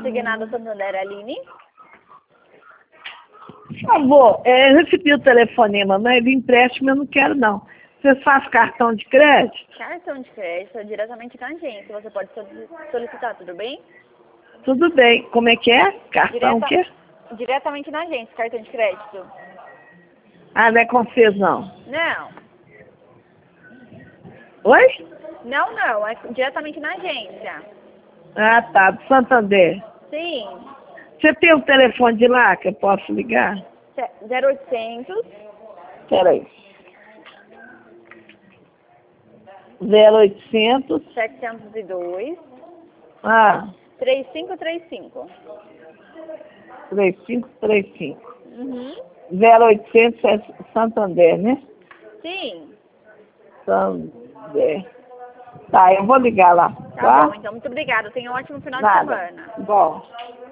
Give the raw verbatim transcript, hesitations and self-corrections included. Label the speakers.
Speaker 1: Consignado Santander, Aline?
Speaker 2: Por favor, é, eu recebi o telefonema, mas de empréstimo eu não quero não. Você faz cartão de crédito?
Speaker 1: Cartão de crédito é diretamente com a agência. Você pode solici- solicitar, tudo bem?
Speaker 2: Tudo bem. Como é que é? Cartão o
Speaker 1: Direta-
Speaker 2: quê?
Speaker 1: Diretamente na agência, cartão de crédito.
Speaker 2: Ah, não é com vocês não.
Speaker 1: Não.
Speaker 2: Oi?
Speaker 1: Não, não. É diretamente na agência.
Speaker 2: Ah, tá. Do Santander.
Speaker 1: Sim.
Speaker 2: Você tem um telefone de lá que eu posso ligar?
Speaker 1: zero oitocentos.
Speaker 2: Peraí. zero oitocentos.
Speaker 1: setecentos e dois.
Speaker 2: Ah,
Speaker 1: três cinco três cinco.
Speaker 2: três cinco três cinco.
Speaker 1: Uhum.
Speaker 2: zero oitocentos é Santander, né?
Speaker 1: Sim.
Speaker 2: Santander. Tá, eu vou ligar lá.
Speaker 1: Tá,
Speaker 2: Tá?
Speaker 1: bom, então. Muito obrigada. Tenha um ótimo final de
Speaker 2: Nada.
Speaker 1: semana.
Speaker 2: Bom.